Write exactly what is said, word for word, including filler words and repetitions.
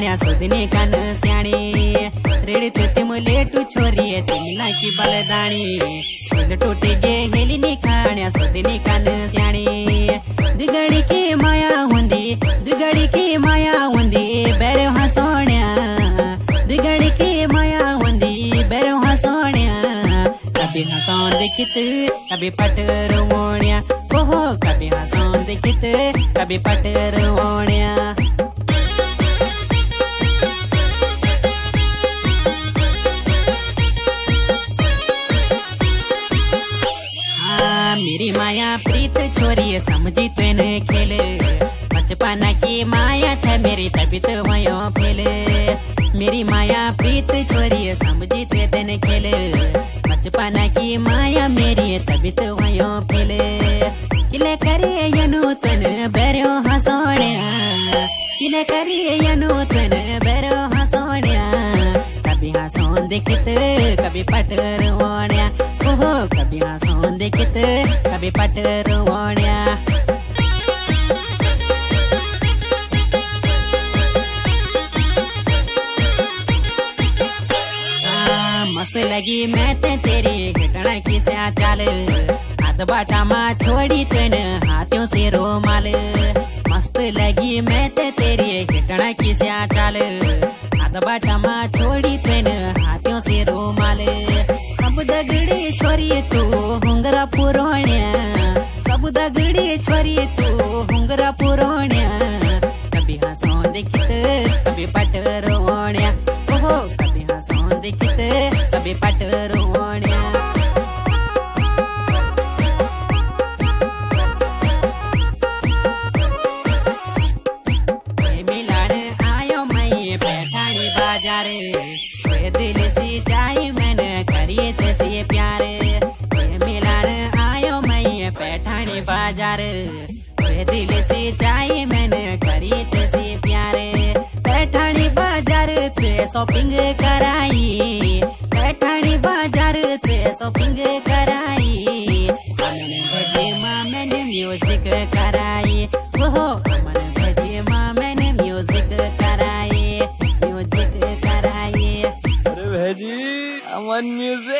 खाण्या सुधनी कान स्याणी रेड़ित तिम लेटू छोरी तिमना की बलदाणी दिल टूटे गे हेली नी खाण्या सुधनी कान स्याणी दुगड़ी की माया हुंदी दुगड़ी की माया हुंदी बेरे हसोण्या दुगड़ी की माया हुंदी बेरे हसोण्या कभी हसौन दिखित कभी पट रोण्या ओहो कभी हसौन दिखित कभी पट रोण्या मेरी माया प्रीत छोरी समझी तेने खेल बचपन की माया था मेरी तभी तो वयो फेल मेरी माया प्रीत छोरी समझी तेने खेल बचपन की माया मेरी तभी तो वयो फेल किले करिए यनु तन बेरो हसोण्या किले करिए यनु तन बेरो हसोण्या कभी हसोन दिखित कभी पट रोण्या ओहो कभी हसोन दिखित कभी पट रोण्या मस्त लगी मैं ते तेरी घटना की से चाल हाथ बाटा माँ छोड़ी तेन हाथों से रोमाल मस्त लगी मैं ते तेरी घटना की से चाल हाथ बाटा माँ छोड़ी तेन हाथों से रोमाल सब दगड़ी छोरी तू हुंगरा पुरोण्या सब दगड़ी छोरी तू हुंगरा पुरोण्या कभी हसोन दिखित कभी पट रोण्या ओहो कभी हसोन दिखित कभी पट रोण्या मिलान आयो मैं पैठानी बाजार दिल से जाए मैंने करिए तैसे प्यार मिलान आयो मैं पैठानी बाजार दिल से जाए मैंने करिए तैसे प्यार पैठानी बाजार ते शॉपिंग कराई पैठानी बाजार ते शॉपिंग कराई अमन भजे माँ मैंने म्यूजिक कराई ओहो अमन भजे माँ मैंने म्यूजिक कराई म्यूजिक कराई अरे भैजी अमन म्यूजिक